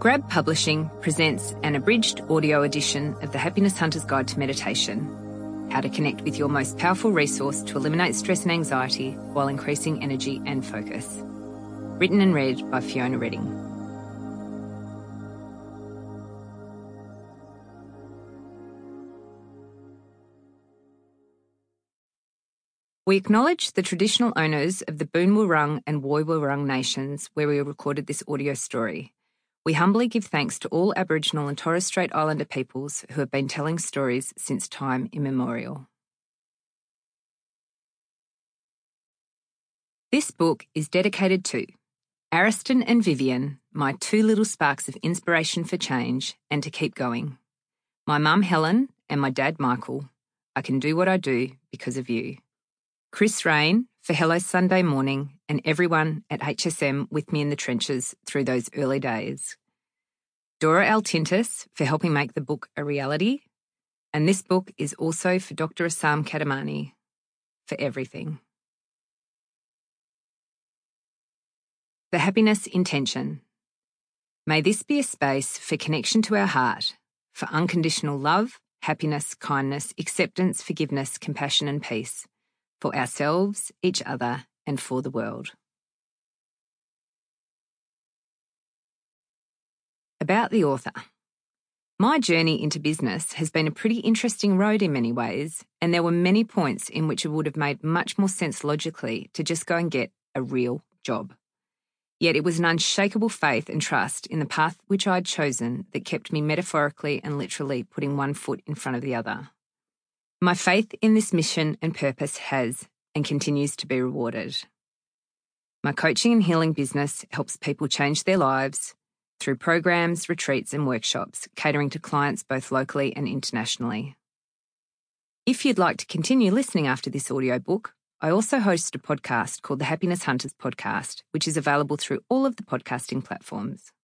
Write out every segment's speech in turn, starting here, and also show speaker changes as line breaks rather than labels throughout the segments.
Grab Publishing presents an abridged audio edition of the Happiness Hunter's Guide to Meditation, how to connect with your most powerful resource to eliminate stress and anxiety while increasing energy and focus. Written and read by Fiona Redding. We acknowledge the traditional owners of the Boon Wurrung and Woi Wurrung nations where we recorded this audio story. We humbly give thanks to all Aboriginal and Torres Strait Islander peoples who have been telling stories since time immemorial. This book is dedicated to Ariston and Vivian, my two little sparks of inspiration for change and to keep going. My mum Helen and my dad Michael. I can do what I do because of you. Chris Rain for Hello Sunday Morning and everyone at HSM with me in the trenches through those early days. Dora Altintis for helping make the book a reality. And this book is also for Dr. Assam Kadamani for everything. The Happiness Intention. May this be a space for connection to our heart, for unconditional love, happiness, kindness, acceptance, forgiveness, compassion and peace, for ourselves, each other, and for the world. About the author. My journey into business has been a pretty interesting road in many ways, and there were many points in which it would have made much more sense logically to just go and get a real job. Yet it was an unshakable faith and trust in the path which I had chosen that kept me metaphorically and literally putting one foot in front of the other. My faith in this mission and purpose has and continues to be rewarded. My coaching and healing business helps people change their lives through programs, retreats and workshops, catering to clients both locally and internationally. If you'd like to continue listening after this audiobook, I also host a podcast called the Happiness Hunters Podcast, which is available through all of the podcasting platforms.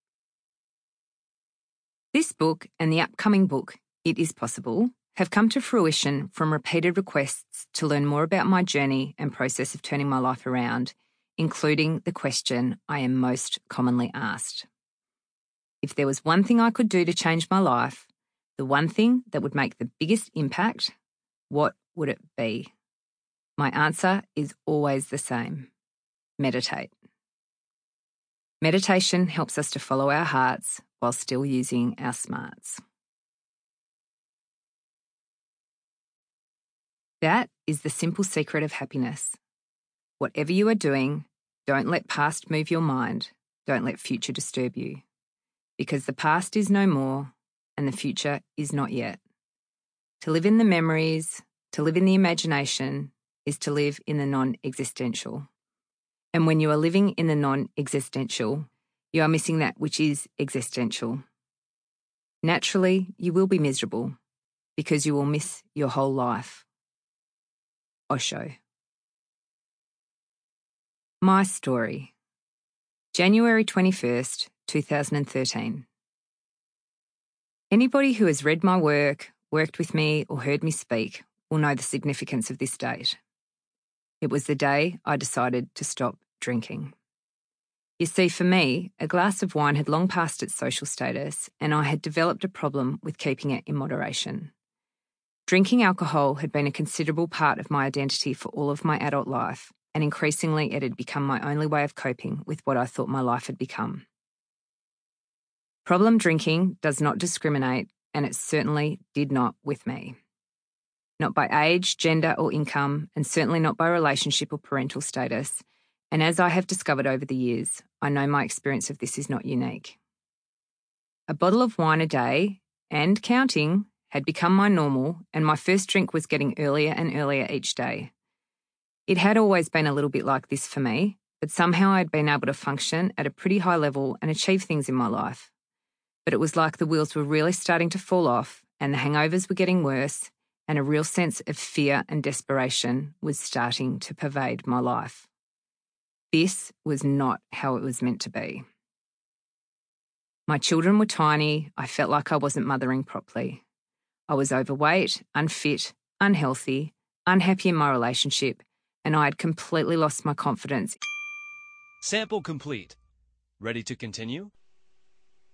This book and the upcoming book, It Is Possible, have come to fruition from repeated requests to learn more about my journey and process of turning my life around, including the question I am most commonly asked. If there was one thing I could do to change my life, the one thing that would make the biggest impact, what would it be? My answer is always the same. Meditate. Meditation helps us to follow our hearts while still using our smarts. That is the simple secret of happiness. Whatever you are doing, don't let past move your mind. Don't let future disturb you. Because the past is no more and the future is not yet. To live in the memories, to live in the imagination, is to live in the non-existential. And when you are living in the non-existential, you are missing that which is existential. Naturally, you will be miserable because you will miss your whole life. Osho. My story. January 21st, 2013. Anybody who has read my work, worked with me or heard me speak will know the significance of this date. It was the day I decided to stop drinking. You see, for me, a glass of wine had long passed its social status and I had developed a problem with keeping it in moderation. Drinking alcohol had been a considerable part of my identity for all of my adult life, and increasingly it had become my only way of coping with what I thought my life had become. Problem drinking does not discriminate, and it certainly did not with me. Not by age, gender or income, and certainly not by relationship or parental status, and as I have discovered over the years, I know my experience of this is not unique. A bottle of wine a day, and counting, had become my normal, and my first drink was getting earlier and earlier each day. It had always been a little bit like this for me, but somehow I'd been able to function at a pretty high level and achieve things in my life. But it was like the wheels were really starting to fall off and the hangovers were getting worse and a real sense of fear and desperation was starting to pervade my life. This was not how it was meant to be. My children were tiny, I felt like I wasn't mothering properly. I was overweight, unfit, unhealthy, unhappy in my relationship, and I had completely lost my confidence.
Sample complete. Ready to continue?